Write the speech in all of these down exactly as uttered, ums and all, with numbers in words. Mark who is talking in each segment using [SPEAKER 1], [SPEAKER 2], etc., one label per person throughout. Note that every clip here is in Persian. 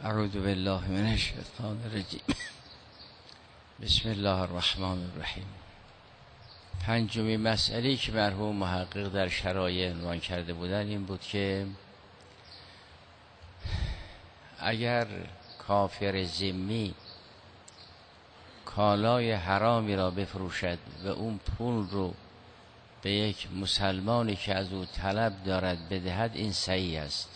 [SPEAKER 1] اعوذ بالله من الشیطان الرجیم. بسم الله الرحمن الرحیم. پنجمین مسئله‌ای که مرحوم محقق در شرایع عنوان کرده بودن این بود که اگر کافر ذمی کالای حرامی را بفروشد و اون پول رو به یک مسلمانی که از او طلب دارد بدهد، این صحیح است،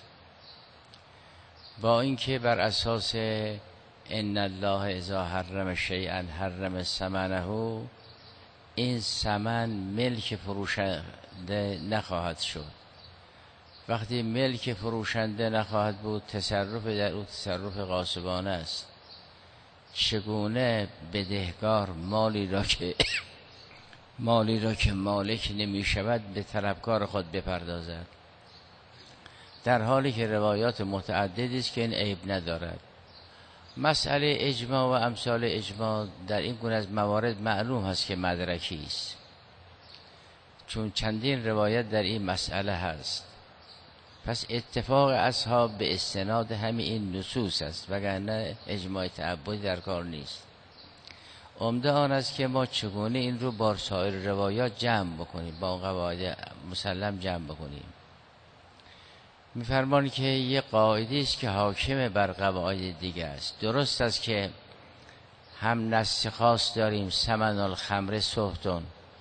[SPEAKER 1] با اینکه بر اساس ان الله اذا حرم شیئا حرم ثمنه، این ثمن ملک فروشنده نخواهد شد. وقتی ملک فروشنده نخواهد بود، تصرف در او تصرف غاصبانه است. چگونه بدهکار مالی را که مالی را که مالک نمی شود به طلبکار خود بپردازد، در حالی که روایات متعددی است که این عیب ندارد. مسئله اجماع و امثال اجماع در این گونه از موارد معلوم هست که مدرکی است، چون چندین روایت در این مسئله هست. پس اتفاق اصحاب به استناد همین این نصوص است، وگرنه اجماع تعبدی در کار نیست. عمده آن است که ما چگونه این رو با سایر روایات جمع بکنیم، با قواعد مسلم جمع بکنیم. می‌فرمایند که یه قاعده است که حاکم بر قواعد دیگه است. درست است که هم نص خاص داریم، ثمن الخمر سحتون،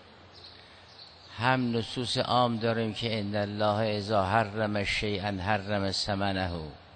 [SPEAKER 1] هم نصوص عام داریم که ان الله اذا حرم شیئا حرم ثمنه،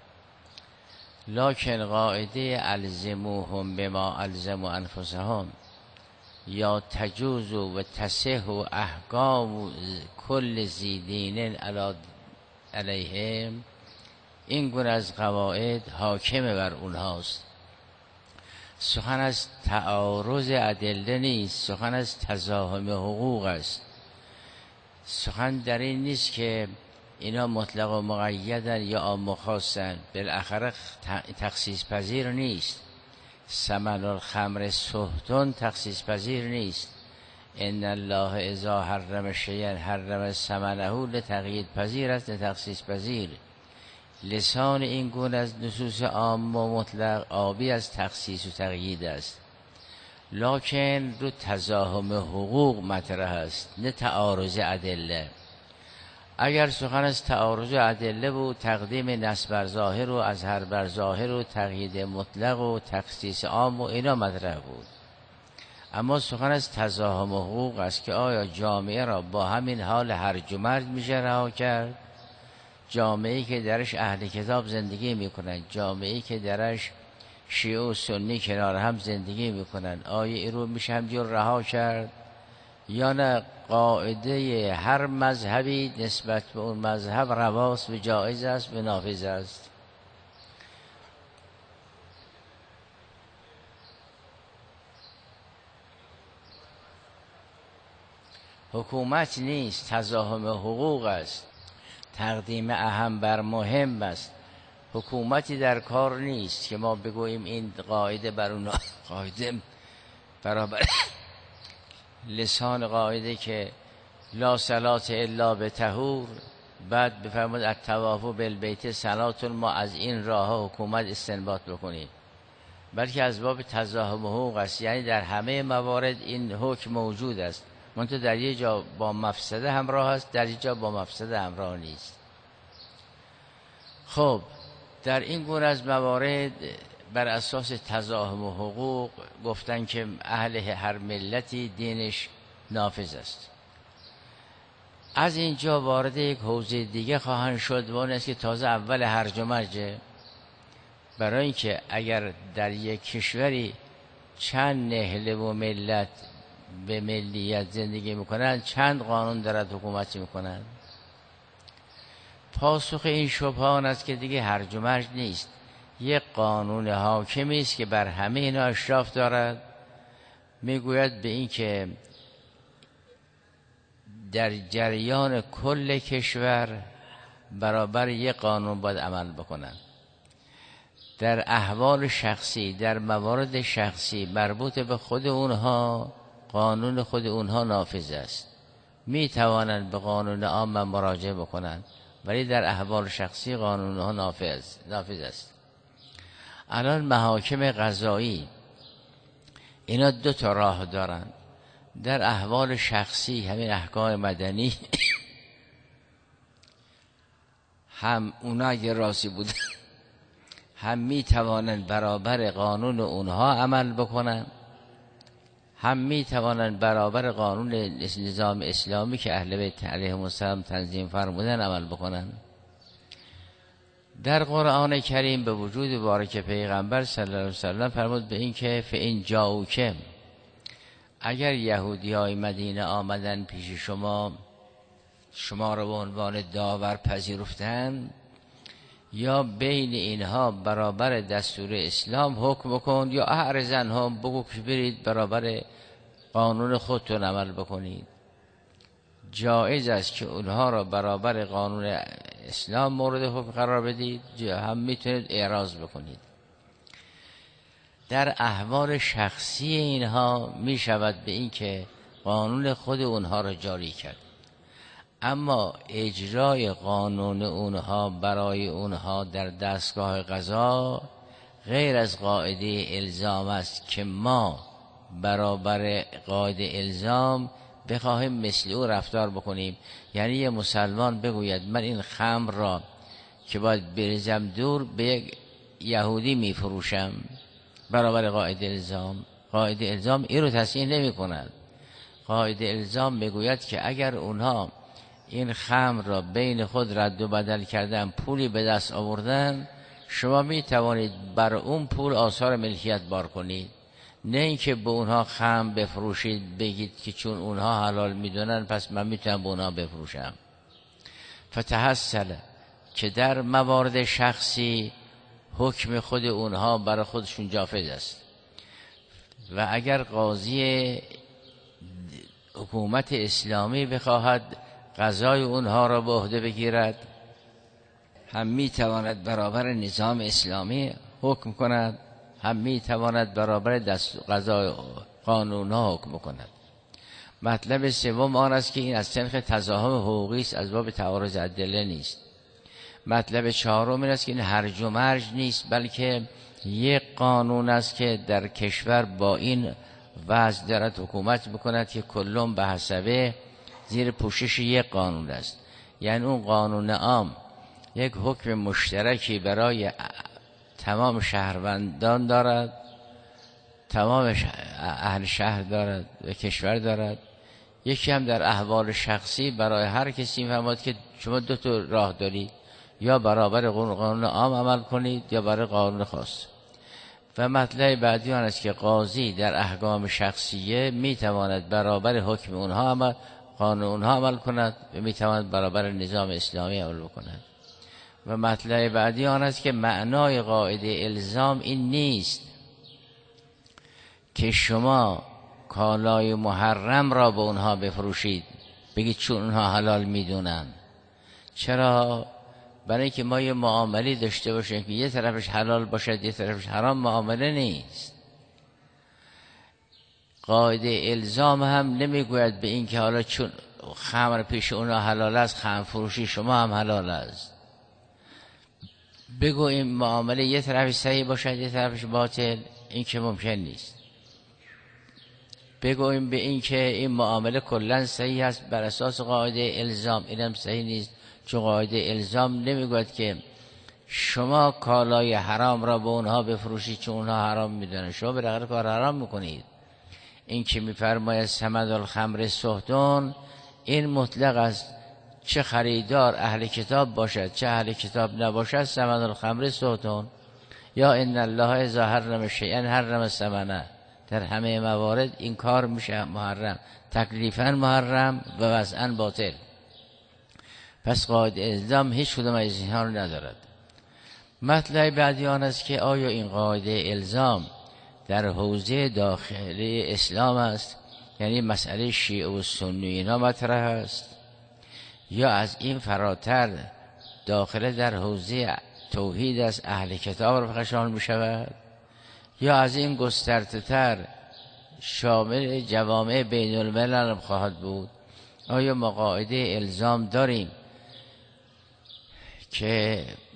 [SPEAKER 1] لکن قاعده الزموهم بما الزموا انفسهم یا تجوز و تصح و احکام کل ذی دین علیهم، این گونه از قواعد حاکم بر اونهاست. سخن از تعارض ادله نیست، سخن از تزاحم حقوق است. سخن در این نیست که اینا مطلق و مقیدن یا عام و خاصن، بالاخره تخصیص پذیر نیست. ثمن الخمر سحتون تخصیص پذیر نیست. ان الله اذا حرم شیئا حرم ثمنه لتقیید پذیر است، لتخصیص پذیر. لسان این گونه از نصوص عام و مطلق آبی از تخصیص و تقیید است، لکن رو تزاحم حقوق مطرح است، نه تعارض ادله. اگر سخن از تعارض ادله بود، تقدیم نص بر ظاهر و اظهار بر ظاهر و تقیید مطلق و تخصیص عام و اینا مطرح بود. اما سخن از تزاحم حقوق است که آیا جامعه را با همین حال هرج و مرج میشه رها کرد؟ جامعه‌ای که درش اهل کتاب زندگی میکنن، جامعه‌ای که درش شیعه و سنی کنار هم زندگی میکنن، آیا این رو میشه همجور رها کرد؟ یا نه قاعده هر مذهبی نسبت به اون مذهب رواست و جایز است و نافذ است؟ حکومت نیست، تزاحم حقوق است، تقدیم اهم بر مهم است. حکومتی در کار نیست که ما بگوییم این قاعده بر اون قاعده برابر. لسان قاعده که لا صلاة الا بطهور، بعد بفرمود الطواف بالبیت صلاة، ما از این راه حکومت استنباط بکنید، بلکه از باب تزاحم حقوق است. یعنی در همه موارد این حکم موجود است، منتها در یه جا با مفسده همراه است، در یه جا با مفسده همراه نیست. خب در این گونه از موارد بر اساس تزاحم حقوق گفتن که اهل هر ملتی دینش نافذ است. از اینجا وارد یک حوزه دیگه خواهند شد و اون است که تازه اول هرج و مرجه. برای اینکه اگر در یک کشوری چند نهله و ملت به ملیت زندگی میکنن، چند قانون دارد حکومت میکنن؟ پاسخ این شبهان است که دیگه هرج و مرج نیست، یک قانون حاکمی است که بر همه اینا اشراف دارد. میگوید به این که در جریان کل کشور برابر یک قانون باید عمل بکنن. در احوال شخصی، در موارد شخصی مربوط به خود اونها، قانون خود اونها نافذ است. می توانند به قانون عام مراجعه بکنند، ولی در احوال شخصی قانون ها نافذ نافذ است. الان محاکم قضایی اینا دو تا راه دارن. در احوال شخصی همین احکام مدنی هم اونا اگه راضی بودن هم می توانند برابر قانون اونها عمل بکنن، هم می توانند برابر قانون نظام اسلامی که اهل بیت علیهم السلام تنظیم فرمودن عمل بکنن. در قرآن کریم به وجود بارک پیغمبر صلی الله علیه و سلم فرمود به این که فإن جاؤکم، اگر یهودی های مدینه آمدن پیش شما، شما را به عنوان داور پذیرفتن، یا بین اینها برابر دستور اسلام حکم بکن، یا اعرضن هم بگو که برید برابر قانون خودتون عمل بکنید. جایز است که اونها را برابر قانون اسلام مورد حکم قرار بدید، هم میتونید اعراض بکنید. در احوال شخصی اینها میشود به این که قانون خود اونها را جاری کرد، اما اجرای قانون اونها برای اونها در دستگاه قضا غیر از قاعده الزام است که ما برابر قاعده الزام بخواهیم مثل او رفتار بکنیم. یعنی یه مسلمان بگوید من این خمر را که باید بریزم دور به یک یهودی میفروشم برابر قاعده الزام، قاعده الزام این رو تصحیح نمی کند. قاعده الزام میگوید که اگر اونها این خمر را بین خود رد و بدل کردن، پولی به دست آوردن، شما می توانید بر اون پول آثار ملکیت بار کنید، نه اینکه به اونها خمر بفروشید بگید که چون اونها حلال میدونن پس من میتونم به اونها بفروشم. فتحصل که در موارد شخصی حکم خود اونها برای خودشون جافز است، و اگر قاضی حکومت اسلامی بخواهد قضای اونها را به عهده بگیرد، هم میتواند برابر نظام اسلامی حکم کند، هم میتواند برابر دست قضای قانون ها حکم کند. مطلب سوم آن است که این از طریق تضاهم حقوقی است، از باب تعارض ادله نیست. مطلب چهارم این است که این هرج و مرج نیست، بلکه یک قانون است که در کشور با این وضع دارد حکومت بکند که کلون به حسبه زیر پوشش یک قانون است. یعنی اون قانون عام یک حکم مشترکی برای تمام شهروندان دارد، تمام اهل شهر دارد و کشور دارد. یکی هم در احوال شخصی برای هر کسی می‌فرماید که شما دو تا راه دارید، یا برابر قانون عام عمل کنید یا برای قانون خاص. و مطلب بعدی آن است که قاضی در احکام شخصیه میتواند برابر حکم اونها عمل قانون اونها عمل کند و میتواند برابر نظام اسلامی عمل بکند. و مطلب بعدی آن است که معنای قاعده الزام این نیست که شما کالای محرم را به اونها بفروشید بگید چون اونها حلال میدونن. چرا؟ برای اینکه ما یه معامله داشته باشیم که یه طرفش حلال باشد یه طرفش حرام، معامله نیست. قاعده الزام هم نمیگوید به این که حالا چون خمر پیش اونها حلال است خمر فروشی شما هم حلال است. بگو این معامله یه طرفش صحیح باشد یه طرفش باطل، این که ممکن نیست. بگویم به این که این معامله کلا صحیح است بر اساس قاعده الزام، اینم صحیح نیست، چون قاعده الزام نمیگوید که شما کالای حرام را به اونها بفروشید چون اونها حرام میدونن، شما به رغم کار حرام میکنید. این که میفرماید ثمن الخمر سهتون، این مطلق است، چه خریدار اهل کتاب باشد چه اهل کتاب نباشد ثمن الخمر سهتون، یا ان الله اذا حرم شیئا حرم ثمنه. در همه موارد این کار میشه محرم، تکلیفاً محرم و وضعاً باطل. پس قاعده الزام هیچ کدوم از اینها رو ندارد. مطلب بعدی آن است که آیا این قاعده الزام در حوزه داخلی اسلام است، یعنی مسئله شیعه و سنی اینا مطرح است، یا از این فراتر داخل در حوزه توحید است، اهل کتاب را فخشان می شود، یا از این گسترتر شامل جوامع بین الملل خواهد بود. آیا ما قاعده الزام داریم که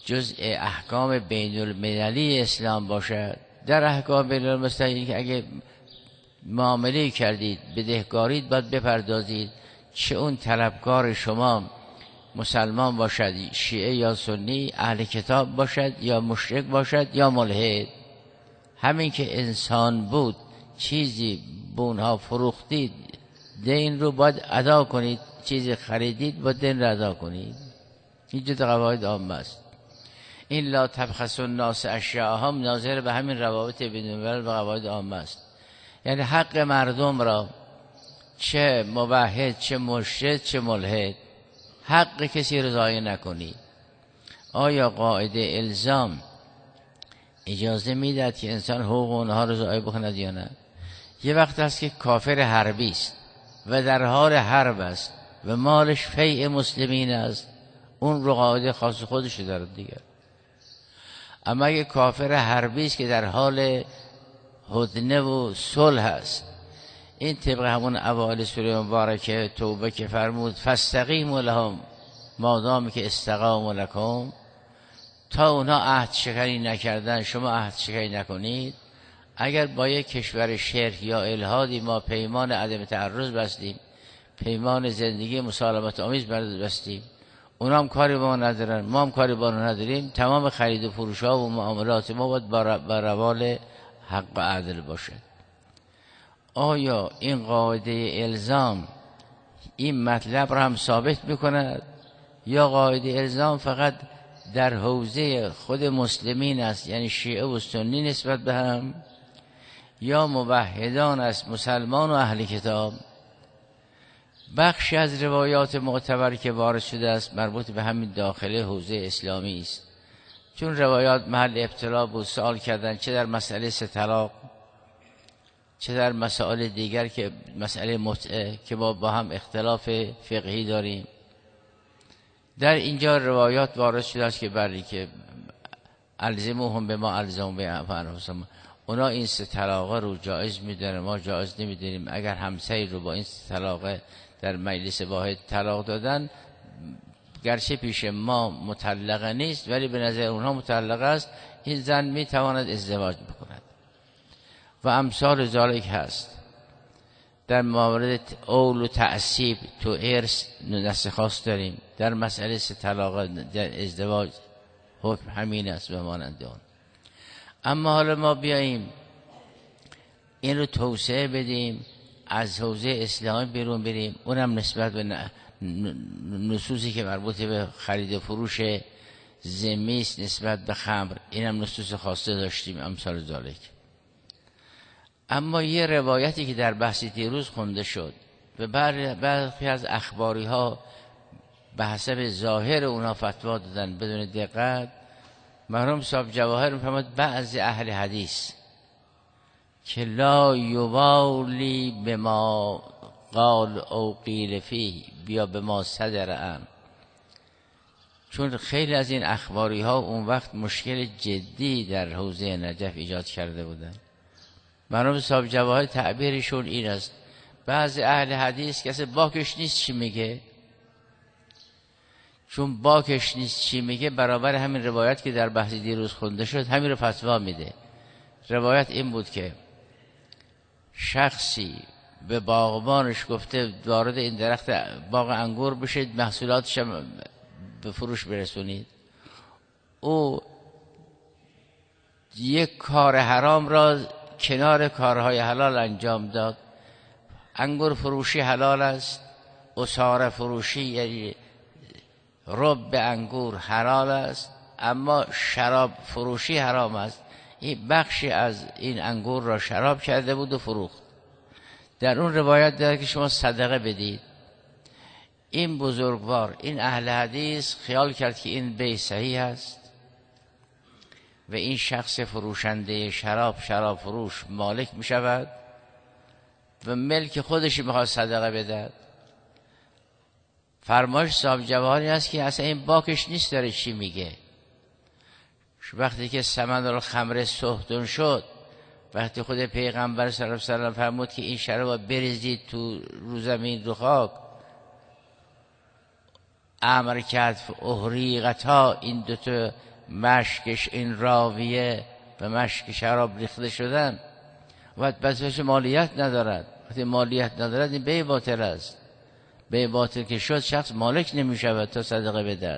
[SPEAKER 1] جزء احکام بین المللی اسلام باشد. در احکام بین المللی که اگه معامله کردید بدهکارید باید بپردازید، چه اون طلبکار شما مسلمان باشد، شیعه یا سنی، اهل کتاب باشد یا مشرک باشد یا ملحد. همین که انسان بود چیزی بونها فروختید دین رو باید ادا کنید، چیزی خریدید باید دین رو ادا کنید. این جد قواعد عامه است. این لا تبخسوا الناس اشیاءهم ناظر به همین روابط بین الملل و قواعد عامه است. یعنی حق مردم را چه موحد چه مرشد چه ملحد حق کسی رو ضایع نکنید. آیا قاعده الزام اجازه میدهد که انسان حقوق اونها رو ضایع بکند یا نه؟ یه وقت هست که کافر حربی است و در حال حرب است و مالش فیء مسلمین است، اون رو قاعده خاص خودش داره دیگه. اما اگه کافر حربی است که در حال هدنه و صلح است، این طبق همون اوائل سوره مبارکه توبه که فرمود فاستقیموا لهم مادامی که استقاموا لکم، تا اونا عهد شکنی نکردن شما عهد شکنی نکنید. اگر با یک کشور شرک یا الحادی ما پیمان عدم تعرض بستیم، پیمان زندگی مسالمت آمیز بستیم، اونا هم کاری با ما ندارن ما هم کاری با اونا نداریم، تمام خرید و فروش ها و معاملات ما باید با روال حق و عدل باشد. آیا این قاعده الزام این مطلب را هم ثابت میکند یا قاعده الزام فقط در حوزه خود مسلمین است، یعنی شیعه و سنی نسبت به هم، یا موحدان است مسلمان و اهل کتاب؟ بخشی از روایات معتبر که وارد شده است مربوط به همین داخل حوزه اسلامی است، چون روایات محل ابتلا بود. سوال کردن چه در مسئله سه طلاق چه در مسائل دیگر که مسئله متعه که ما با هم اختلاف فقهی داریم. در اینجا روایات وارد شده است که برای که الزموهم به ما الزم به انفسهم، اونا این سه طلاقه رو جایز میدونن ما جایز نمیدونیم. اگر همسایه رو با این سه طلاقه در مجلس واحد طلاق دادن، گرچه پیش ما مطلقه نیست ولی به نظر اونها مطلقه است، این زن میتواند ازدواج بکند و امثال ذالک هست. در مورد اول و تعصیب تو ارث دست خاص داریم، در مسئله سه طلاق در ازدواج حکم همین است به مانند آن. اما حالا ما بیاییم این رو توسعه بدیم، از حوزه اسلامی بیرون بریم، اونم نسبت به نصوصی که مربوط به خرید و فروش ذمی است نسبت به خمر، اینم نصوص خاصه داشتیم امثال ذالک. اما یه روایتی که در بحث دیروز خونده شد و برخی از اخباری ها به حسب ظاهر اونا فتوا دادن بدون دقت، مرحوم صاحب جواهر میفرماد بعضی اهل حدیث که لا یوالی بما قال او قیل فیه بیا بما صدر عنه، چون خیلی از این اخباری ها اون وقت مشکل جدی در حوزه نجف ایجاد کرده بودن. مرحوم صاحب جواهر تعبیرشون این است بعضی اهل حدیث کسی باکش نیست چی میگه، چون باکش نیست چی میگه برابر همین روایت که در بحث دیروز خونده شد همین رو فتوا میده. روایت این بود که شخصی به باغبانش گفته وارد این درخت باغ انگور بشید محصولاتش به فروش برسونید، او یک کار حرام را کنار کارهای حلال انجام داد. انگور فروشی حلال است، عصاره فروشی یعنی رب انگور حلال است، اما شراب فروشی حرام است. این بخشی از این انگور را شراب کرده بود و فروخت. در اون روایت داره که شما صدقه بدید. این بزرگوار این اهل حدیث خیال کرد که این بیع صحیح است و این شخص فروشنده شراب شراب فروش مالک می شود و ملک خودش میخواد صدقه بده. فرمایش صاحب جواهری است که اصلا این باکش نیست داره چی میگه. وقتی که ثمن الخمر سهتون شد، وقتی خود پیغمبر صلی الله علیه و سلم فرمود که این شراب بریزید تو رو زمین رو خاک، امر کرد احریقتا این دوتا مشکش این راویه و مشک شراب ریخته شدن و بس مالیت ندارد. وقتی مالیت ندارد این بیع باطل است. بیع باطل که شد شخص مالک نمی شود تا صدقه بدهد.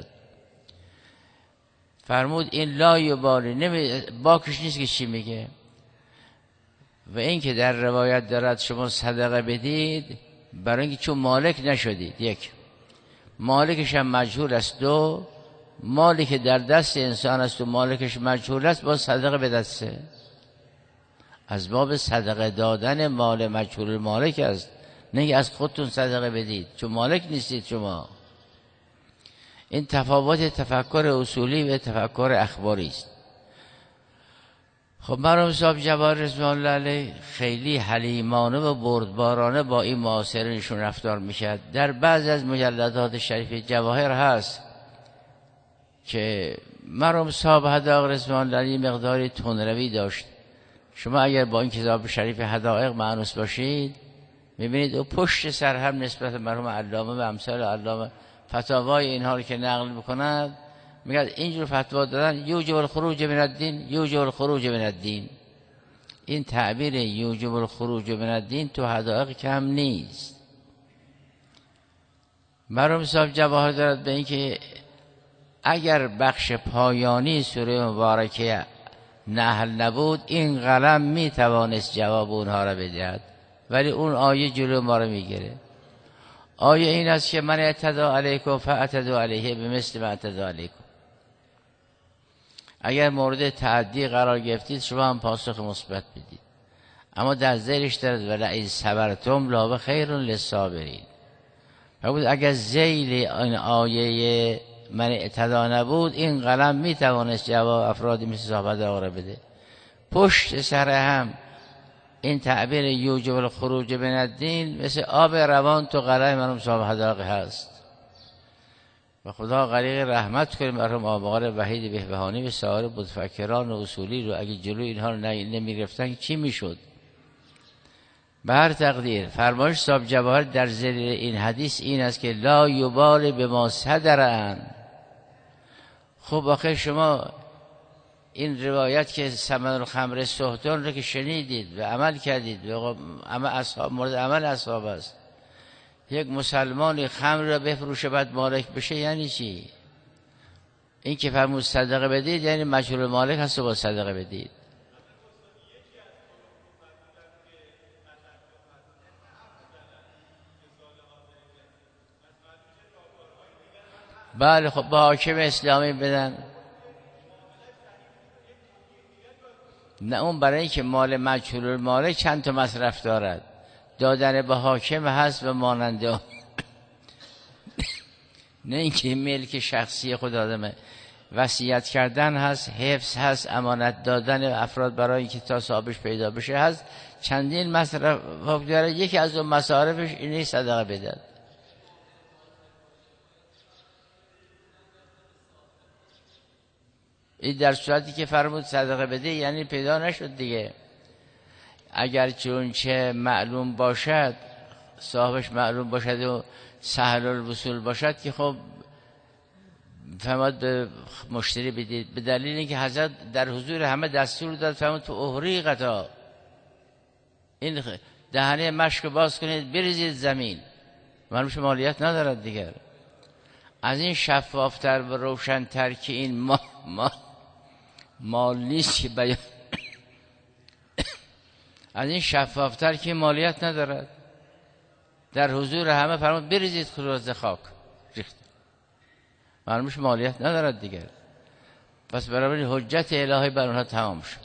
[SPEAKER 1] فرمود این لا یبالی، نمی باکش نیست که چی میگه. و این که در روایت دارد شما صدقه بدید برای اینکه چون مالک نشدید، یک مالکش هم مجهول است، دو مالی که در دست انسان است و مالکش مجهول است باز صدقه به دسته. از باب صدقه دادن مال مجهول مالک است، نه از خودتون صدقه بدید چون مالک نیستید شما. این تفاوت تفکر اصولی و تفکر اخباری است. خب مرحوم صاحب جواهر رضوان الله علیه خیلی حلیمانه و بردبارانه با این معاصرینشون رفتار میشد. در بعض از مجلدات شریف جواهر هست که مرحوم صاحب حدائق رضوان الله علیه مقداری تندروی داشت. شما اگر با این کتاب شریف حدائق مانوس باشید میبینید او پشت سر هم نسبت مرحوم علامه و امثال علامه فتاوای اینها رو که نقل میکند میگه اینجور فتوا دادن یوجب الخروج من الدین، یوجب الخروج من الدین. این تعبیر یوجب الخروج من الدین تو حدائق کم نیست. مرحوم صاحب جواهر دارد به اینکه اگر بخش پایانی سوره مبارکه نحل نبود این قلم میتوانست جواب اونها را بدهد، ولی اون آیه جلو ما را میگیره. آیه این است که من اعتدا علیکم فاعتدوا علیه بمثل ما اعتدا علیکم. اگر مورد تعدی قرار گرفتید شما هم پاسخ مثبت بدید، اما در زیرش دارد ولئن صبرتم لهو خیر للصابرین. اگر ذیل این آیه من اعتدا نبود این قلم میتوانست جواب افرادی مثل صحابه را بده. پشت سر هم این تعبیر یوجب الخروج من الدین مثل آب روان تو قلم مرحوم صاحب حدائق هست. و خدا غریق رحمت کنه مرحوم آقا وحید بهبهانی و سایر متفکران و اصولی رو اگه جلو اینها رو نمیگرفتن چی میشد؟ به هر تقدیر فرمایش صاحب جواهر در زیر این حدیث این است که لا یبال بما صدرن. خب آخه شما این روایت که ثمن الخمر سهتان رو که شنیدید و عمل کردید و اما اصحاب مورد عمل اصحاب است، یک مسلمانی خمر را بفروشه بعد مالک بشه یعنی چی؟ این که فرمود صدقه بدید یعنی مجهول مالک هست و با صدقه بدید. بله خب با حاکم اسلامی بدن. نه اون برای اینکه مال مجهول مالک چند تا مصرف دارد، دادن به حاکم هست و ماننده نه اینکه ملک شخصی خود آدمه. وصیت کردن هست، حفظ هست، امانت دادن افراد برای اینکه تا صاحبش پیدا بشه هست، چندین مصرف داره. یکی از اون مصارفش اینه صدقه بدن. این در صورتی که فرمود صدقه بده یعنی پیدا نشد دیگه. اگر چون چه معلوم باشد، صاحبش معلوم باشد و سهل الوصول باشد که خب فرمود به مشتری بدید، به دلیل اینکه حضرت در حضور همه دستور داد فرمود تو احریقتا این دهنه مشک باز کنید بریزید زمین. معلوم مالیت ندارد دیگر. از این شفافتر و روشنتر که این ما ما مال نیست که بیان از این شفافتر که مالیت ندارد، در حضور همه فرمود بریزید خروز خاک ریخت. معلومش مالیت ندارد دیگر. پس برای حجت الهی بر اونها تمام شد.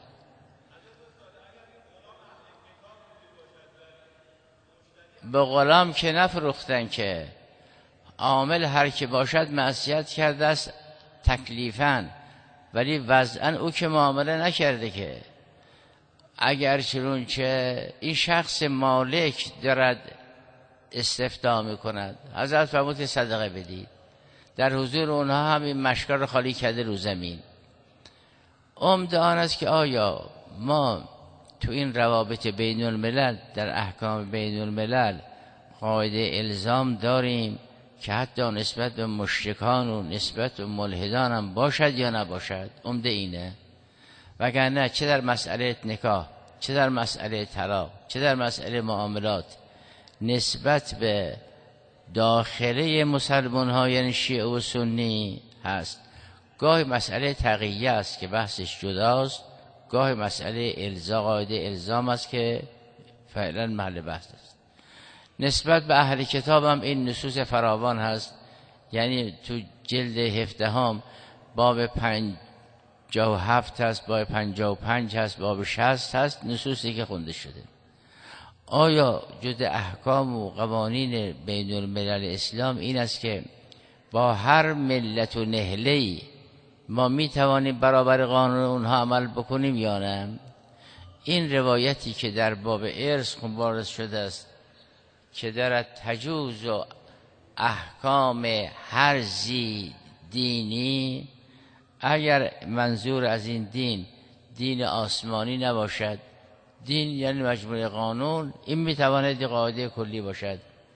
[SPEAKER 1] به غلام که نفروختن که عامل هر که باشد معصیت کرده است تکلیفاً، ولی وضعاً او که معامله نکرده که. اگر چنانچه این شخص مالک دارد استفتاء میکند، حضرت فرمود که صدقه بدید، در حضور اونها هم این مشکل رو خالی کرده رو زمین. عمده آن است که آیا ما تو این روابط بین الملل در احکام بین الملل قاعده الزام داریم که حتی نسبت به مشرکان و نسبت به ملحدان هم باشد یا نباشد. عمده اینه. وگرنه چه در مسئله نکاح، چه در مسئله طلاق، چه در مسئله معاملات، نسبت به داخله مسلمان ها یعنی شیعه و سنی هست. گاهی مسئله تقیه است که بحثش جداست، گاهی مسئله الزام، قاعده الزام است که فعلا محل بحث است. نسبت به اهل کتاب هم این نصوص فراوان هست. یعنی تو جلد هفدهم باب پنجاه و هفت هست، باب پنجاه و پنج هست، باب شصت هست، نصوصی که خونده شده. آیا جز احکام و قوانین بین الملل اسلام این است که با هر ملت و نهله‌ای ما می توانیم برابر قانون اونها عمل بکنیم یا نه؟ این روایتی که در باب ارث وارد شده است که در تجوز و احکام هر زی دینی، اگر منظور از این دین دین آسمانی نباشد، دین یعنی مجموعه قانون، این میتواند قاعده کلی باشد.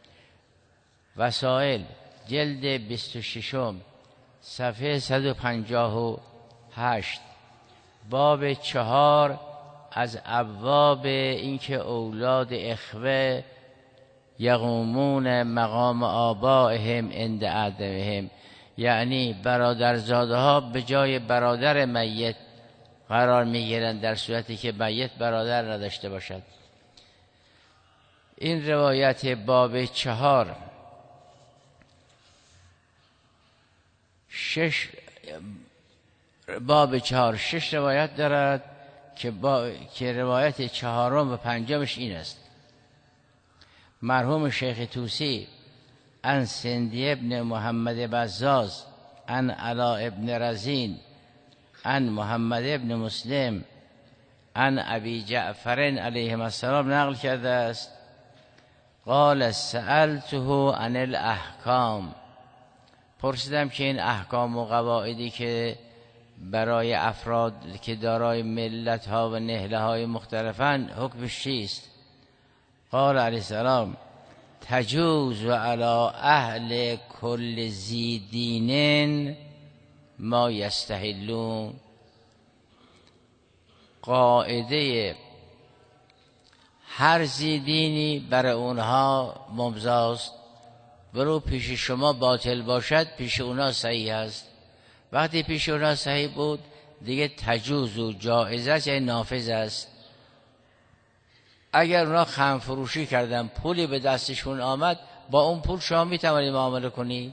[SPEAKER 1] وسائل جلد بیست و شش صفحه صد و پنجاه و هشت باب چهار از ابواب اینکه اولاد اخوه یقومون مقام آبائهم عند عدمهم، یعنی برادرزاده ها به جای برادر میت قرار میگیرند در صورتی که میت برادر نداشته باشد. این روایت باب چهار شش باب چهار شش روایت دارد که, با... که روایت چهارم و پنجمش این است: مرحوم شیخ طوسی عن سندی ابن محمد بزاز عن علا ابن رزین عن محمد ابن مسلم عن ابی جعفر علیه السلام نقل کرده است. قال سألته عن الاحکام، پرسیدم که این احکام و قواعدی که برای افراد که دارای ملت ها و نهله های مختلفن حکمش چیست؟ قال علیه السلام تجوز و علی اهل کل ذی دین ما یستحلون. قاعده هر ذی دینی برای اونها ممضاست، برو پیش شما باطل باشد پیش اونها صحیح است. وقتی پیش اونها صحیح بود دیگه تجوز و جائز است، یعنی نافذ است. اگر اونا خم فروشی کردن پولی به دستشون آمد، با اون پول شما میتوانید معامله کنید.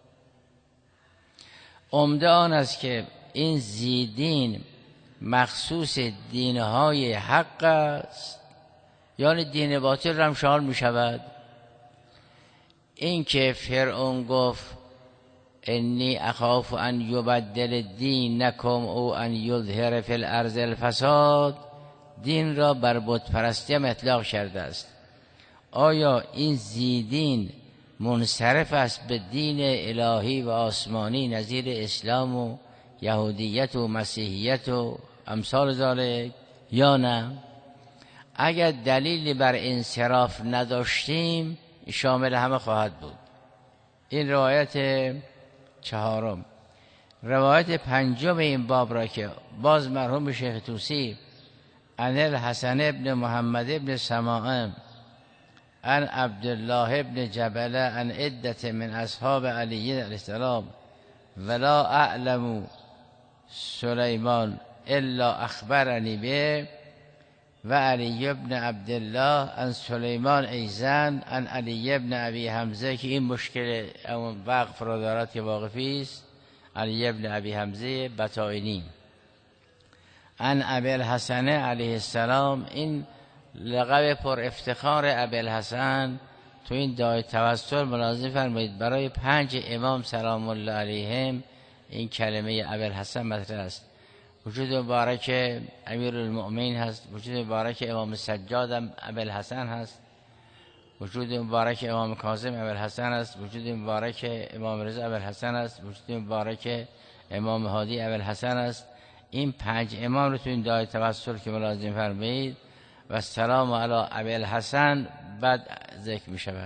[SPEAKER 1] عمده آن است که این زیدین مخصوص دینهای حق است، یعنی دین باطل هم شامل می شود. این که فرعون گفت انی اخاف ان یبدل دینکم او ان یظهر فی الارض الفساد، دین را بر بت پرستی هم اطلاق کرده است. آیا این زیدین منصرف است به دین الهی و آسمانی نظیر اسلام و یهودیت و مسیحیت و امثال ذالک یا نه؟ اگر دلیلی بر انصراف نداشتیم شامل همه خواهد بود. این روایت چهارم. روایت پنجم این باب را که باز مرحوم شیخ طوسی عن الحسن ابن محمد ابن سماعه عن عبدالله ابن جبل عن عدة من اصحاب علی علیه السلام ولا اعلم سلیمان الا اخبرنی به و علی ابن عبدالله عن سلیمان ایزن عن علی ابن ابی حمزه، که این مشکل اون وقف را دارد که واقفی است، علی ابن ابی حمزه بطائنی عن ابی الحسن علیه السلام. این لقب پر افتخار ابی الحسن تو این دعای توسل ملاحظه فرمایید برای پنج امام سلام الله علیهم این کلمه ابی الحسن مطرح است. وجود مبارک امیر المؤمنین هست، وجود مبارک امام سجاد هم ابی الحسن هست، وجود مبارک امام کاظم ابی الحسن است، وجود مبارک امام رضا ابی الحسن است، وجود مبارک امام هادی ابی الحسن است. این پنج امام رو تو این دعای توسل که ملاحظه فرمایید و سلام علی ابی الحسن بعد ذکر می شود.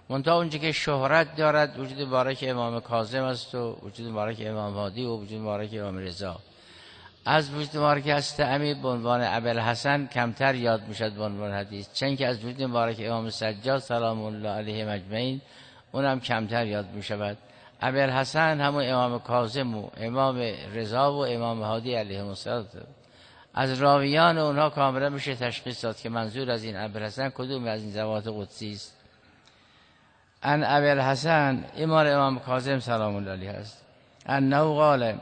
[SPEAKER 1] منتها اونجا که شهرت دارد وجود مبارک امام کاظم است و وجود مبارک امام هادی و وجود مبارک امام رضا. از وجود مبارک هست امی به عنوان ابوالحسن کمتر یاد میشد به عنوان حدیث، چون که از وجود مبارک امام سجاد سلام الله علیه اجمعین اونم کمتر یاد میشود. ابوالحسن همون امام کاظم و امام رضا و امام هادی علیهم السلام. از راویان اونها کاملا میشه تشخیص داد که منظور از این ابوالحسن کدوم از این ذوات قدسی است. ان ابوالحسن امام امام کاظم سلام الله علیه است انه قال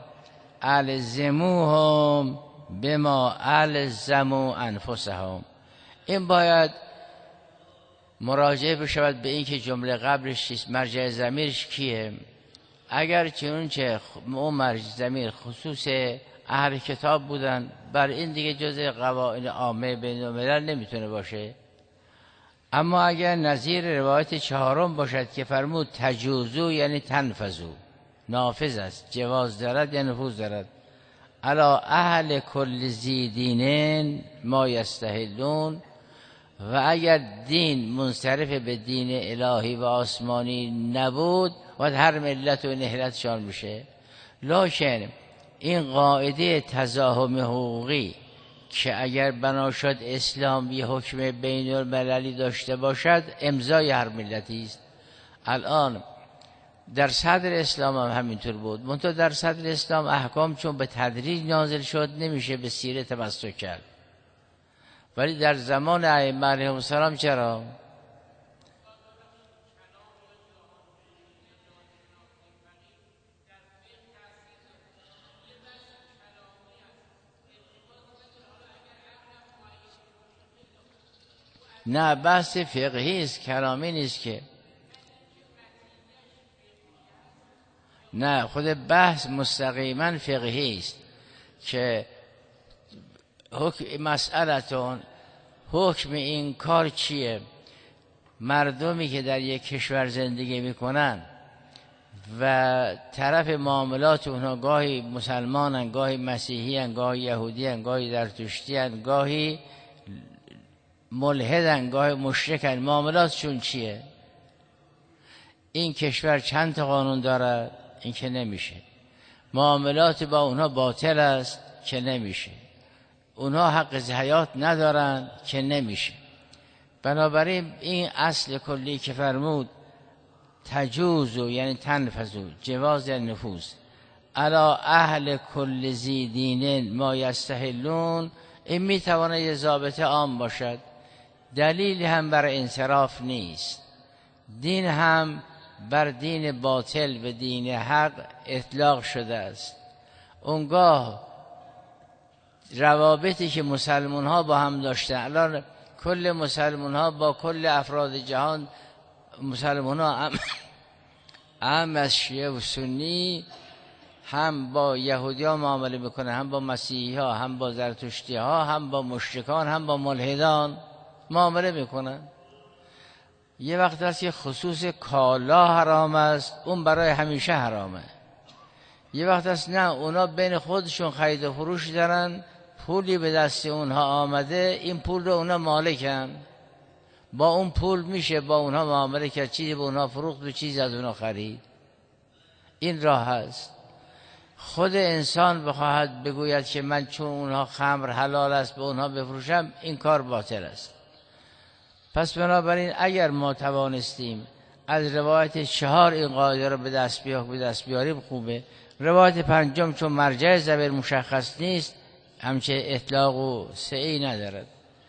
[SPEAKER 1] الزموهم بما الزموا انفسهم. این باید مراجعه بشود به این که جمله قبلش چیست، مرجع ضمیرش کیه. اگر چنانچه اون مرجع ضمیر خصوص اهل کتاب بودن، بر این دیگه جزء قواعد عامه بین الملل نمیتونه باشه. اما اگر نظیر روایت چهارم باشد که فرمود تجوزو یعنی تنفذو، نافذ است، جواز دارد یا نفوذ دارد. الا اهل کل ذی دینین ما یستحلون. و اگر دین منصرف به دین الهی و آسمانی نبود و هر ملت و نهلتشان میشه. لکن این قاعده تزاحم حقوقی که اگر بنا شد اسلام یه حکم بین المللی داشته باشد، امضای هر ملتی است. الان در صدر اسلام هم همینطور بود، منتها در صدر اسلام احکام چون به تدریج نازل شد نمیشه به سیره تمسک کرد، ولی در زمان ائمه علیهم السلام چرا؟ نه بحث فقهی است، کلامی نیست که. نه خود بحث مستقیما فقهی است که حکم مسئلتون حکم این کار چیه. مردمی که در یک کشور زندگی میکنن و طرف معاملات اونها گاهی مسلمانن، گاهی مسیحیان، گاهی یهودیان، گاهی زرتشتیان، گاهی ملحدن، گاهی مشرکن، معاملاتشون چیه؟ این کشور چند تا قانون دارد؟ این که نمیشه. معاملات با اونها باطل است که نمیشه. اونها حق حیات ندارن که نمیشه. بنابراین این اصل کلی که فرمود تجوزو یعنی تنفذو، جواز یعنی نفوذ، الا اهل کل ذی دینین ما یستحلون، این میتواند یه ضابط عام باشد. دلیل هم بر انصراف نیست. دین هم بر دین باطل و دین حق اطلاق شده است. اونگاه روابطی که مسلمان ها با هم داشتن، الان کل مسلمان ها با کل افراد جهان، مسلمان ها هم, هم از شیعه و سنی هم با یهودی ها معامله میکنن، هم با مسیحی ها، هم با زرتشتی ها، هم با مشرکان، هم با ملحدان معامله میکنن. یه وقت هست که خصوص کالا حرام است، اون برای همیشه حرامه. یه وقت هست نه، اونا بین خودشون خرید و فروش دارن، پولی به دست اونها آمده، این پول رو اونا مالکن، با اون پول میشه با اونها معامله کرد، چیزی به اونها فروخت و چیزی از اونها خرید. این راه هست. خود انسان بخواهد بگوید که من چون اونها خمر حلال است به اونها بفروشم، این کار باطل است. پس بنابراین اگر ما توانستیم از روایت چهار این قاعده رو به دست به دست بیاریم خوبه. روایت پنجم چون مرجع ضمیر مشخص نیست، همچه اطلاق و سعی ندارد.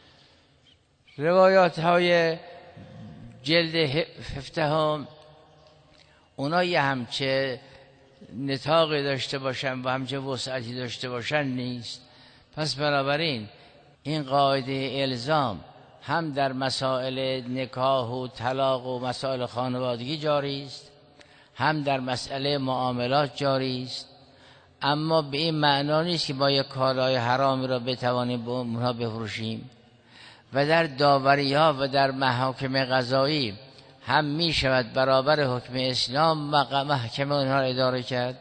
[SPEAKER 1] روایات های جلد هفدهم اونا یه همچه نطاقی داشته باشن و همچه وسعتی داشته باشن نیست. پس بنابراین این قاعده الزام هم در مسائل نکاح و طلاق و مسائل خانوادگی جاری است، هم در مسئله معاملات جاری است. اما به این معنا نیست که با یک کالای حرامی را بتوانیم به اونها بفروشیم. و در داوری ها و در محاکم قضایی هم می شود برابر حکم اسلام محکمه اونها را اداره کرد،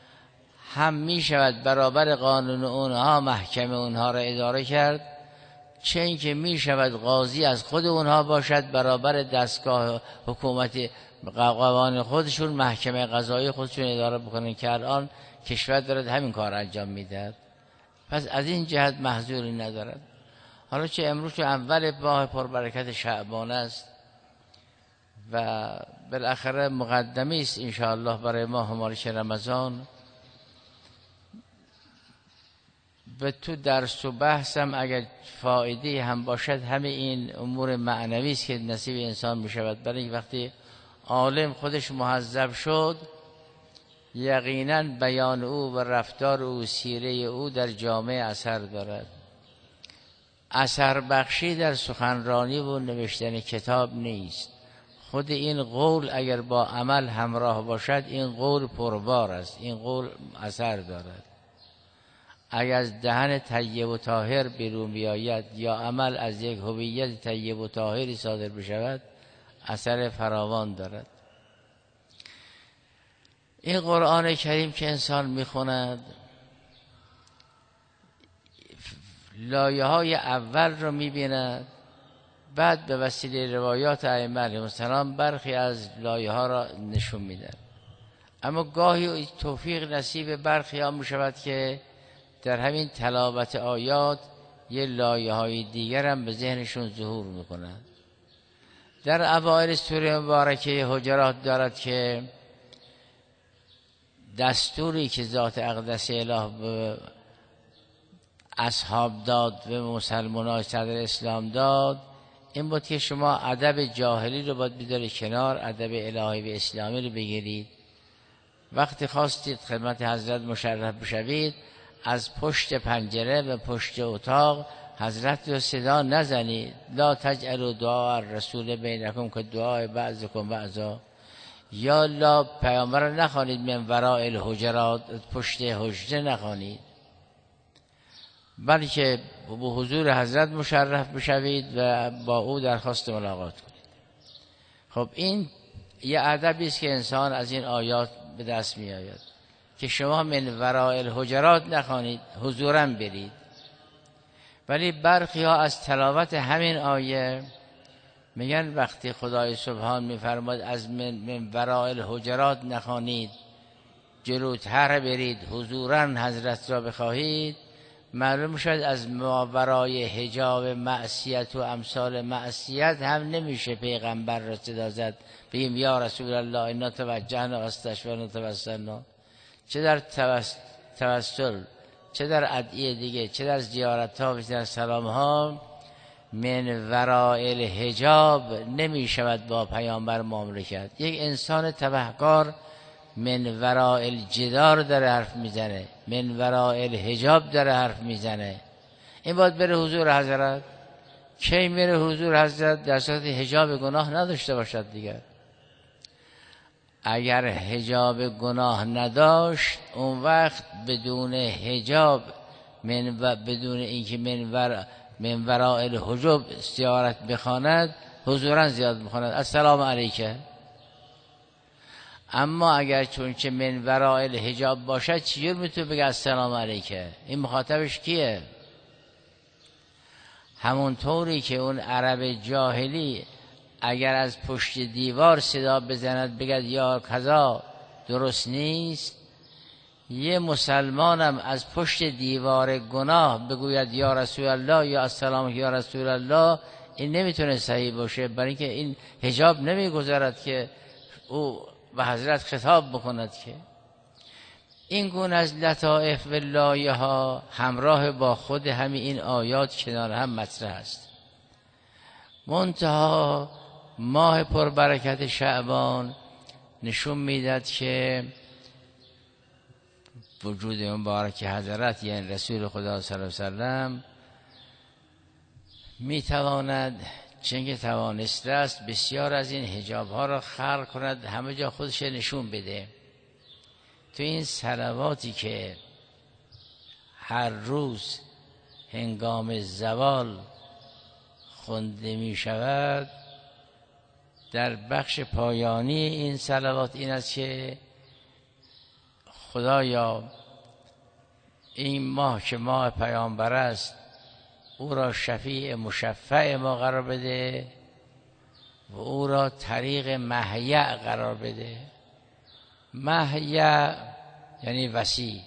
[SPEAKER 1] هم می شود برابر قانون اونها محکمه اونها را اداره کرد. چه اینکه می شود قاضی از خود اونها باشد، برابر دستگاه حکومتی قوانین خودشون، محکمه قضایی خودشون اداره بکنن که الان کشور دارد همین کار انجام میدهد. پس از این جهت محظوری ندارد. حالا چه امروز چه اول ماه پربرکت شعبان است و بالاخره مقدمی است انشاءالله برای ماه مبارک رمضان. به تو درس و بحثم اگر فایده هم باشد همه این امور معنوی است که نصیب انسان می شود. برای اینکه وقتی عالم خودش مهذب شد، یقینا بیان او و رفتار او، سیره او در جامعه اثر دارد. اثر بخشی در سخنرانی و نوشتن کتاب نیست. خود این قول اگر با عمل همراه باشد، این قول پربار است، این قول اثر دارد. اگر از دهن طیب و طاهر بیرون بیاید یا عمل از یک هویت طیب و طاهری صادر بشود، اثر فراوان دارد. این قرآن کریم که انسان میخوند، لایه های اول رو میبیند، بعد به وسیله روایات ائمه علیهم السلام برخی از لایه ها را نشون میدن. اما گاهی توفیق نصیب برخی ها میشود که در همین تلاوت آیات یه لایه های دیگر هم به ذهنشون ظهور میکنند. در اوایل سوره مبارکه حجرات دارد که دستوری که ذات اقدس اله به اصحاب داد و مسلمانان صدر اسلام داد، این بود که شما ادب جاهلی رو باید بذارید کنار، ادب الهی و اسلامی رو بگیرید. وقتی خواستید خدمت حضرت مشرف بشوید، از پشت پنجره و پشت اتاق حضرت رو صدا نزنید. لا تجعلوا دعاء الرسول بینکم که دعای بعضکم بعضا. یا لا پیامبر رو نخوانید من وراء الحجرات، پشت حجره نخوانید، بلکه به حضور حضرت مشرف بشوید و با او درخواست ملاقات کنید. خب این یه ادبی است که انسان از این آیات به دست می آید که شما من وراء الحجرات نخوانید، حضوراً برید. ولی برخی ها از تلاوت همین آیه میگن وقتی خدای سبحان میفرماد از من, من وراء الحجرات نخوانید، جلوتر برید، حضوراً حضرت را بخواهید، معلوم شد از ماورای حجاب معصیت و امثال معصیت هم نمیشه پیغمبر را صدا زد بگیم یا رسول الله انا توجهنا واستشفعنا توسلنا. چه در توسل، چه در ادعیه دیگه، چه در زیارت ها و چه در سلام ها، من وراء الحجاب نمی شود با پیامبر معامله کرد. یک انسان تبهکار من وراء الجدار داره حرف میزنه، من وراء الحجاب داره حرف میزنه. این باید بره حضور حضرت. کی میره حضور حضرت؟ در صورت حجاب گناه نداشته باشد دیگر. اگر حجاب گناه نداشت، اون وقت بدون حجاب، من و بدون اینکه من ور من وراء الحجاب زیارت بخواند، حضورا زیارت بخواند السلام علیکه. اما اگر چون که من وراء الحجاب باشد، چجور میتونه بگه السلام علیکه؟ این مخاطبش کیه؟ همون طوری که اون عرب جاهلی اگر از پشت دیوار صدا بزند بگد یا کذا درست نیست، یه مسلمانم از پشت دیوار گناه بگوید یا رسول الله یا السلام یا رسول الله، این نمیتونه صحیح باشه، برای اینکه این حجاب نمیگذارد که او به حضرت خطاب بکند. که این گونه از لطائف و لایه ها همراه با خود همین این آیات کنار هم مطرح است. منتها ماه پربرکت شعبان نشون میداد که وجود مبارک حضرت یعنی رسول خدا صلی الله علیه وسلم میتواند چنگه توانسته است بسیار از این حجاب ها را خلق کند، همه جا خودش نشون بده. تو این صلواتی که هر روز هنگام زوال خونده می شود، در بخش پایانی این صلوات این است که خدایا این ماه که ماه پیامبر است، او را شفیع مشفع ما قرار بده و او را طریق مهیع قرار بده. مهیع یعنی وسیع.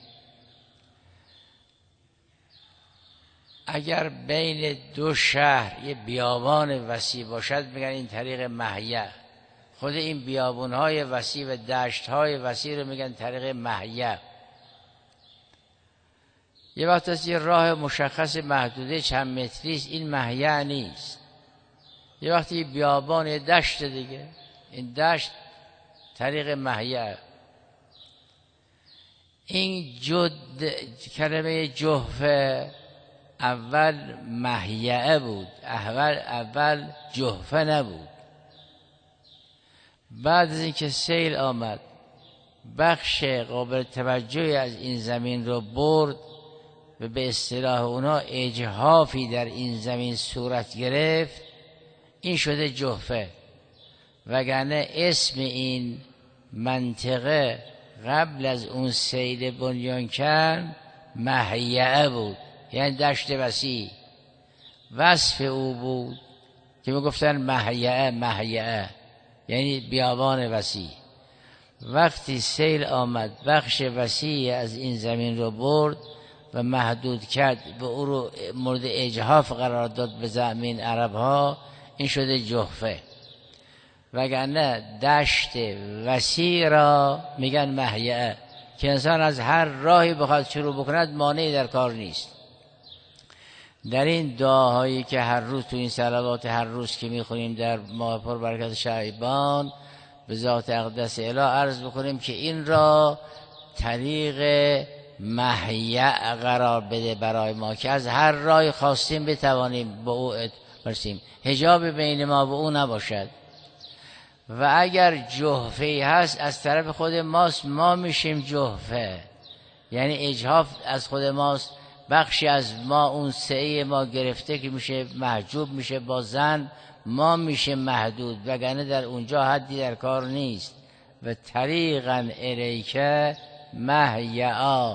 [SPEAKER 1] اگر بین دو شهر یه بیابان وسیع باشد میگن این طریق مهیع. خود این بیابان‌های وسیع و دشت‌های وسیع رو میگن طریق مهیع. یه وقت از یه راه مشخص محدوده چند متری است، این مهیع نیست. یه وقتی بیابان یه دشت دیگه، این دشت طریق مهیع. این جد کلمه جحفه اول مهیعه بود، اول اول جحفه نبود. بعد از اینکه سیل آمد بخش قابل توجهی از این زمین رو برد و به اصطلاح اونا اجحافی در این زمین صورت گرفت، این شده جحفه. وگرنه اسم این منطقه قبل از اون سیل بنیانکن مهیعه بود، یعنی دشت وسیع. وصف او بود که میگفتن مهیعه مهیعه یعنی بیابان وسیع. وقتی سیل آمد بخش وسیع از این زمین رو برد و محدود کرد و او رو مورد اجحاف قرار داد به زمین عرب ها، این شده جحفه. وگرنه دشت وسیع را میگن مهیعه که انسان از هر راهی بخواد شروع بکند مانعی در کار نیست. در این دعاهایی که هر روز تو این صلوات هر روز که میخونیم در ماه پر برکت شعبان به ذات اقدس اله عرض بکنیم که این را طریق مهیع قرار بده برای ما که از هر راهی خواستیم بتوانیم به او برسیم، حجاب بین ما و او نباشد. و اگر جحفه هست از طرف خود ماست، ما میشیم جحفه، یعنی اجحاف از خود ماست، بخشی از ما اون سعی ما گرفته که میشه محجوب میشه با زن، ما میشه محدود، وگرنه در اونجا حدی در کار نیست. و طریقا الیکه مهیعا،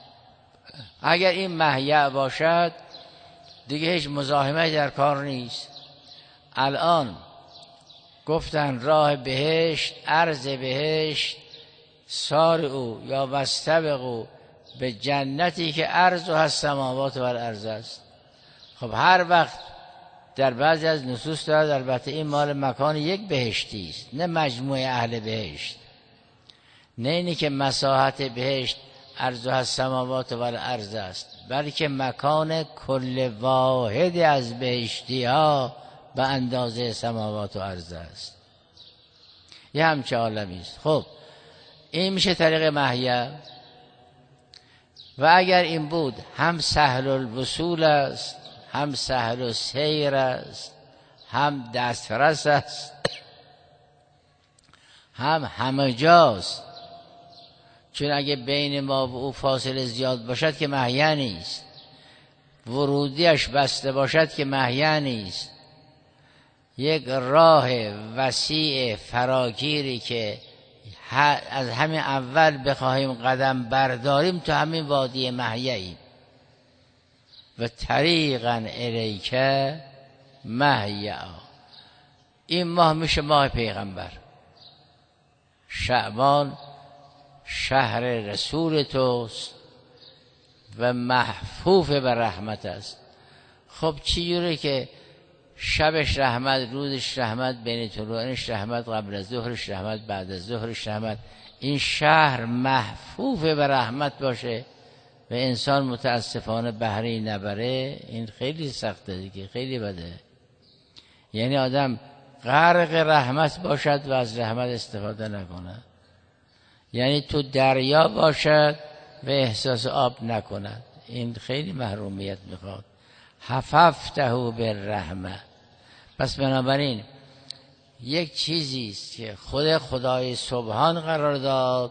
[SPEAKER 1] اگر این مهیع باشد دیگه هیچ مزاحمتی در کار نیست. الان گفتن راه بهشت، عرض بهشت، سار او یا وستبقوا به جنتی که عرض و هست سماوات و الارض است. خب هر وقت در بعضی از نصوص دارد البته این مال مکان یک بهشتی است، نه مجموعه اهل بهشت، نه اینی که مساحت بهشت عرض و هست سماوات و الارض است، بلکه مکان کل واحد از بهشتی ها به اندازه سماوات و ارض است. یه همچه عالمی است. خب این میشه طریق مهیع. و اگر این بود هم سهل الوصول است، هم سهل السیر است، هم دسترس است، هم همه جاست. چون اگه بین ما و او فاصله زیاد باشد که مهیع نیست، ورودیش بسته باشد که مهیع نیست. یک راه وسیع فراگیری که از همین اول بخواهیم قدم برداریم تو همین وادی مهیعیم. و طریقا الیکه مهیعا، این ماه میشه ماه پیغمبر. شعبان شهر رسول توست و محفوف به رحمت است. خب چیوره که شبش رحمت، روزش رحمت، بین طلوعش رحمت، قبل از ظهرش رحمت، بعد از ظهرش رحمت، این شهر محفوف به رحمت باشه و انسان متاسفانه بهره نبره، این خیلی سخته دیگه، خیلی بده. یعنی آدم غرق رحمت باشد و از رحمت استفاده نکنه، یعنی تو دریا باشد و احساس آب نکند، این خیلی محرومیت میخواد. حففته بالرحمه. پس بنابراین یک چیزی است که خود خدای سبحان قرار داد،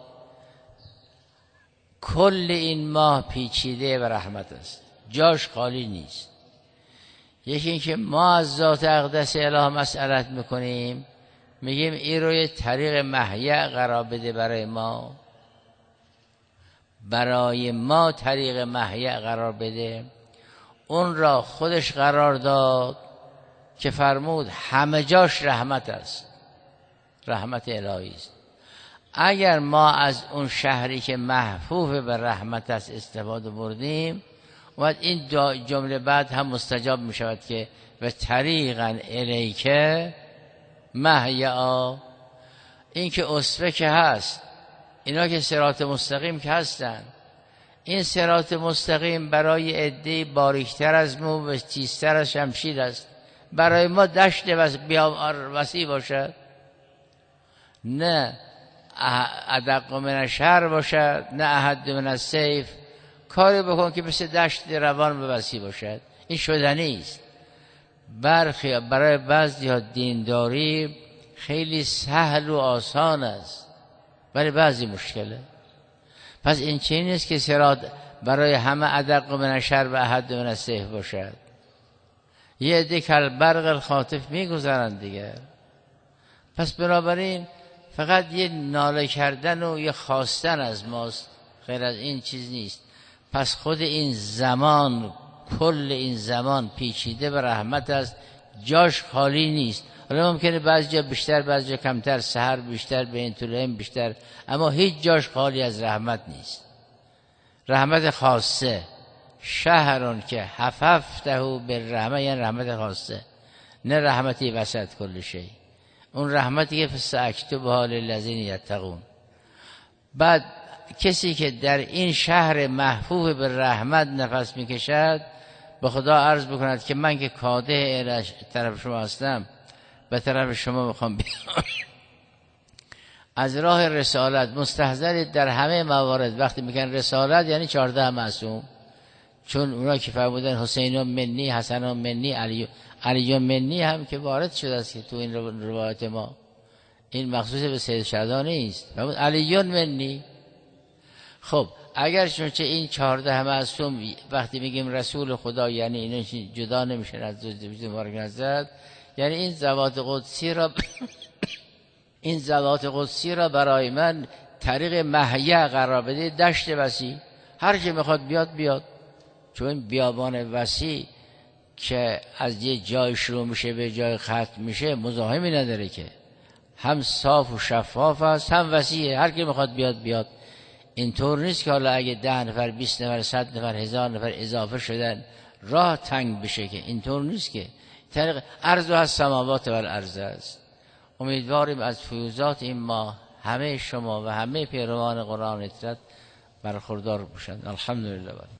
[SPEAKER 1] کل این ماه پیچیده و رحمت است، جاش خالی نیست. یکی این که ما از ذات اقدس اله مسئلت میکنیم، میگیم این رو یه طریق مهیع قرار بده برای ما، برای ما طریق مهیع قرار بده. اون را خودش قرار داد که فرمود همه جاش رحمت است، رحمت الهی است. اگر ما از اون شهری که محفوظ به رحمت است استفاده بردیم، و این جمله بعد هم مستجاب می شود که و طریقا الیکه محیا، این که اسوه که هست، اینا که صراط مستقیم که هستن، این صراط مستقیم برای عده باریکتر از مو و تیزتر از شمشیر است. برای ما دشت بیابان وسیع باشد، نه ادق من الشهر باشد، نه احد من السیف. کاری بکن که مثل دشت روان و وسیع باشد. این شدنی است. برخی برای بعضی ها دینداری خیلی سهل و آسان است، برای بعضی مشکله. پس این چیزی نیست که صراط برای همه ادق من الشهر و احد من السیف باشد. یه عده کل برق الخاطف میگذارند دیگه. پس بنابراین فقط یه ناله کردن و یه خواستن از ماست، غیر از این چیز نیست. پس خود این زمان، کل این زمان پیچیده به رحمت است، جاش خالی نیست. حالا ممکنه بعضی جا بیشتر بعضی جا کمتر، سحر بیشتر به این طولهم بیشتر، اما هیچ جاش خالی از رحمت نیست. رحمت خاصه، شهرون که حففته بالرحمه، یعنی رحمت خاصه، نه رحمتی وسط کل شی. اون رحمتی که فساکتبها للذین یتقون. بعد کسی که در این شهر محفوظ به رحمت نفس میکشد، به خدا عرض بکند که من که کاده طرف شما هستم، به طرف شما میخوام بیام. از راه رسالت مستحضرید در همه موارد. وقتی میگن رسالت یعنی چهارده معصوم، چون اونا که فرمودن حسین منی، حسن منی، علی علی منی هم که وارد شده است که تو این روایت ما، این مخصوص به سید شهدا نیست، فرمود علی منی. خب اگر چونچه این چهارده معصوم وقتی میگیم رسول خدا، یعنی اینا جدا نمیشن از ذات مبارک حضرت، یعنی این ذوات قدسی را این ذوات قدسی را برای من طریق محیا قرار بده، دشت وسیع، هر کی میخواد بیاد بیاد. چون بیابان وسیع که از یه جای شروع میشه به جای ختم میشه مزاحمی نداره، که هم صاف و شفاف است هم وسیعه، هر کی میخواد بیاد بیاد. اینطور نیست که حالا اگه ده نفر، بیست نفر، صد نفر، هزار نفر اضافه شدن راه تنگ بشه، که اینطور نیست. که طریق عرض و سماوات و الارض است. امیدواریم از فیوزات این ماه همه شما و همه پیروان قرآن اطرت برخوردار باشند. الحمدلله.